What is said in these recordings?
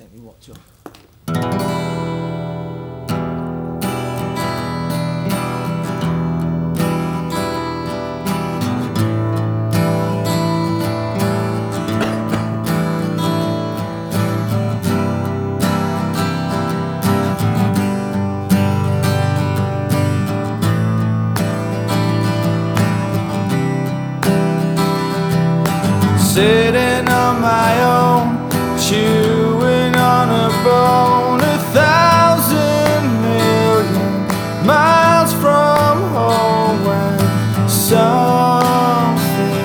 take me watch off. Sitting on my own, chewing on a bone, 1,000,000,000 miles from home, when something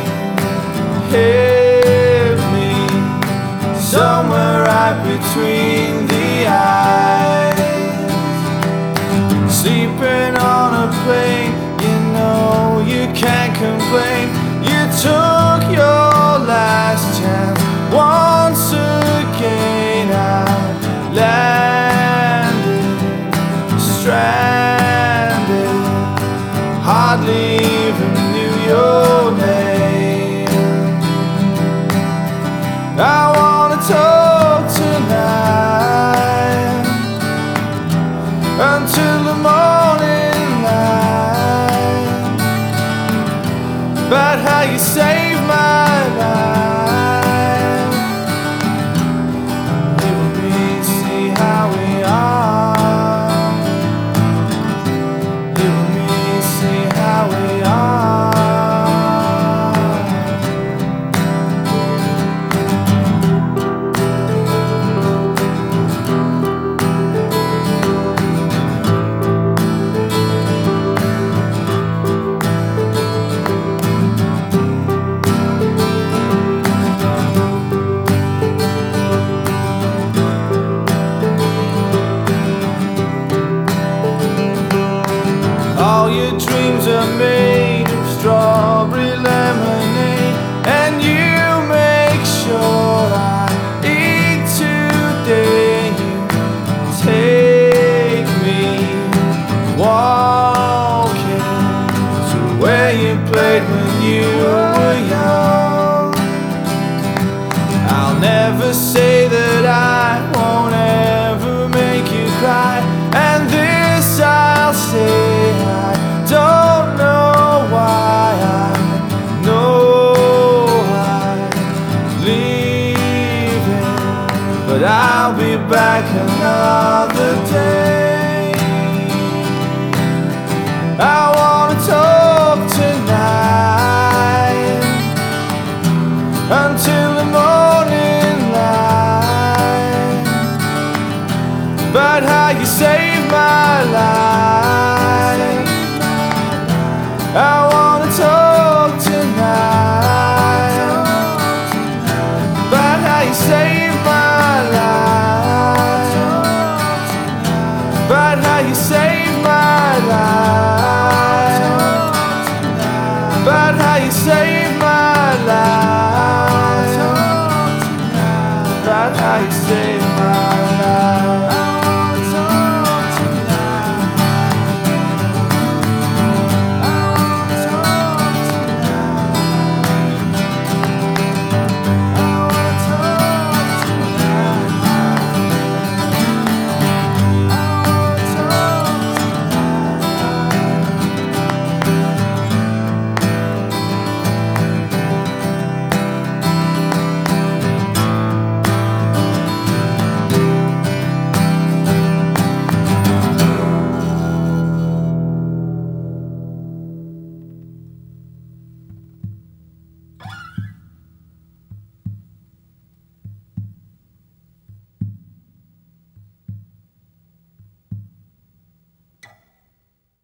hit me somewhere right between the eyes. Sleeping on a plane, you know you can't complain. You took your last chance once again. I landed, stranded, hardly even knew your name. I wanna talk tonight until the morning light, about how you saved my life. Live with me, see how we are. Live with me, see how we are. All your dreams are made of strawberry lemonade, and you make sure I eat today. You take me walking to where you played when you were young. I'll never say that I won't ever make you cry, and this I'll say, I don't know why. I know I'm leaving, but I'll be back another day. I wanna talk tonight until the morning light, about how you saved my life. I wanna talk tonight about how you saved my life, about how you saved my life, about how you saved my life, about how you saved my life.